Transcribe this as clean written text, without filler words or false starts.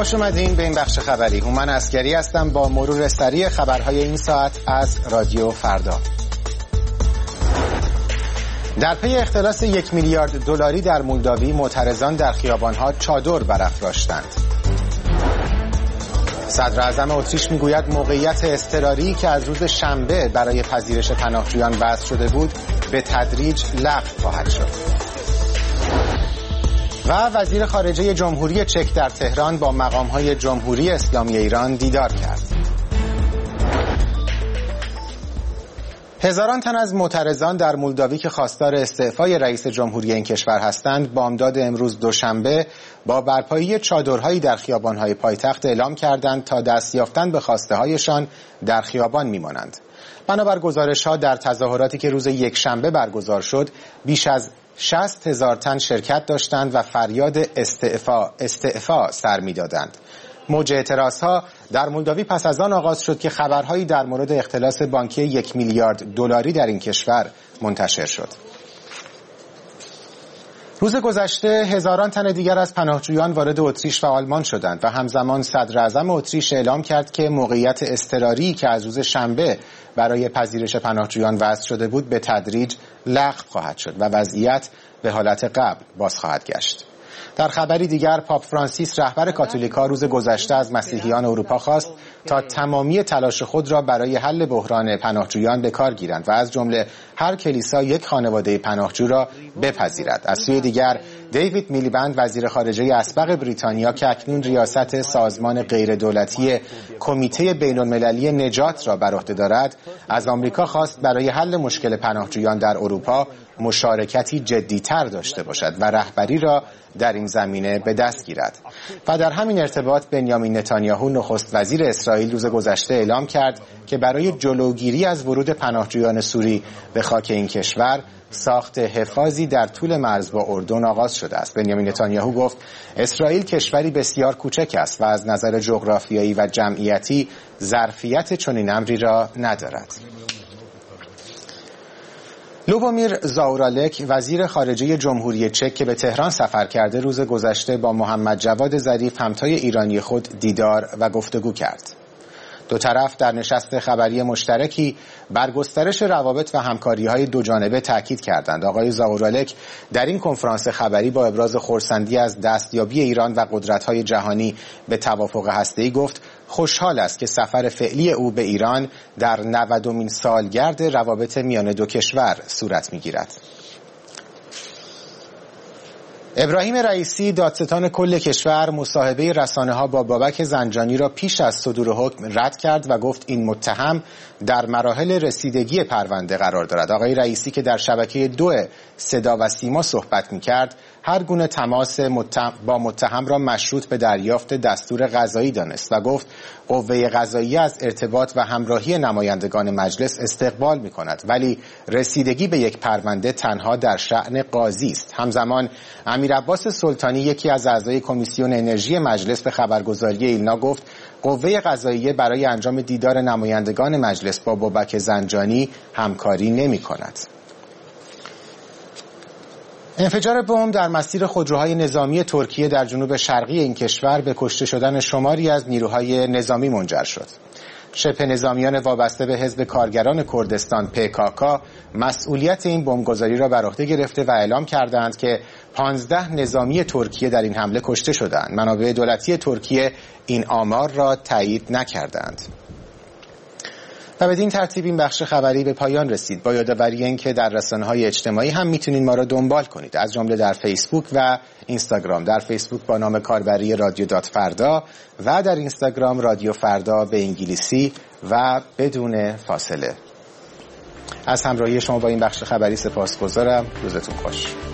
خوش اومدین به این بخش خبری. هومن عسگری هستم با مرور سریع خبرهای این ساعت از رادیو فردا. در پی اختلاس 1 میلیارد دلاری در مولداوی، معترضان در خیابانها چادر برافراشتند. صدر اعظم اتریش میگوید موقعیت اضطراری که از روز شنبه برای پذیرش پناهجویان وضع شده بود به تدریج لغو خواهد شد. و وزیر خارجه جمهوری چک در تهران با مقام‌های جمهوری اسلامی ایران دیدار کرد. هزاران تن از معترضان در مولداوی که خواستار استعفای رئیس جمهوری این کشور هستند، بامداد امروز دوشنبه با برپایی چادرهایی در خیابان‌های پایتخت اعلام کردند تا دست یافتن به خواسته‌هایشان در خیابان می‌مانند. بنابر گزارش‌ها در تظاهراتی که روز یکشنبه برگزار شد، بیش از 60,000 تن شرکت داشتند و فریاد استعفا سر می‌دادند. موج اعتراضها در مولداوی پس از آن آغاز شد که خبرهایی در مورد اختلاس بانکی 1 میلیارد دلاری در این کشور منتشر شد. روز گذشته هزاران تن دیگر از پناهجویان وارد اتریش و آلمان شدند و همزمان صدر اعظم اتریش اعلام کرد که موقعیت اضطراری که از روز شنبه برای پذیرش پناهجویان وضع شده بود به تدریج لغو خواهد شد و وضعیت به حالت قبل باز خواهد گشت. در خبری دیگر پاپ فرانسیس رهبر کاتولیکا روز گذشته از مسیحیان اروپا خواست تا تمامی تلاش خود را برای حل بحران پناهجویان به کار گیرند و از جمله هر کلیسا یک خانواده پناهجو را بپذیرد. از سوی دیگر دیوید میلیبند وزیر خارجه اسبق بریتانیا که اکنون ریاست سازمان غیردولتی کمیته بین‌المللی نجات را بر عهده دارد، از آمریکا خواست برای حل مشکل پناهجویان در اروپا مشارکتی جدی‌تر داشته باشد و رهبری را در این زمینه به دست گیرد. و در همین ارتباط بنیامین نتانیاهو نخست وزیر اسرائیل روز گذشته اعلام کرد که برای جلوگیری از ورود پناهجویان سوری به خاک این کشور ساخت حفاظی در طول مرز با اردن آغاز شده است. بنیامین نتانیاهو گفت اسرائیل کشوری بسیار کوچک است و از نظر جغرافیایی و جمعیتی ظرفیت چنین امری را ندارد. لوبومیر زاورالک وزیر خارجه جمهوری چک که به تهران سفر کرده روز گذشته با محمد جواد ظریف همتای ایرانی خود دیدار و گفتگو کرد. دو طرف در نشست خبری مشترکی بر گسترش روابط و همکاری‌های دو جانبه تاکید کردند. آقای زاورالک در این کنفرانس خبری با ابراز خرسندی از دستیابی ایران و قدرت‌های جهانی به توافق هسته‌ای گفت خوشحال است که سفر فعلی او به ایران در 90مین سالگرد روابط میان دو کشور صورت می‌گیرد. ابراهیم رئیسی دادستان کل کشور مصاحبه رسانه‌ها با بابک زنجانی را پیش از صدور حکم رد کرد و گفت این متهم در مراحل رسیدگی پرونده قرار دارد. آقای رئیسی که در شبکه 2 صدا و سیما صحبت می‌کرد هر گونه تماس با متهم را مشروط به دریافت دستور قضایی دانست و گفت قوه قضاییه از ارتباط و همراهی نمایندگان مجلس استقبال می‌کند، ولی رسیدگی به یک پرونده تنها در شأن قاضی است. همزمان امیرعباس سلطانی یکی از اعضای کمیسیون انرژی مجلس به خبرگزاری ایلنا گفت قوه قضاییه برای انجام دیدار نمایندگان مجلس با بابک زنجانی همکاری نمی‌کند. انفجار بمب در مسیر خودروهای نظامی ترکیه در جنوب شرقی این کشور به کشته شدن شماری از نیروهای نظامی منجر شد. شبه نظامیان وابسته به حزب کارگران کردستان PKK مسئولیت این بمبگذاری را بر عهده گرفته و اعلام کردند که 15 نظامی ترکیه در این حمله کشته شدند. منابع دولتی ترکیه این آمار را تایید نکردند. و بدین ترتیب این بخش خبری به پایان رسید. با یادآوری اینکه در رسانه‌های اجتماعی هم میتونید ما را دنبال کنید، از جمله در فیسبوک و اینستاگرام. در فیسبوک با نام کاربری رادیو فردا و در اینستاگرام رادیو فردا به انگلیسی و بدون فاصله. از همراهی شما با این بخش خبری سپاسگزارم. روزتون خوش.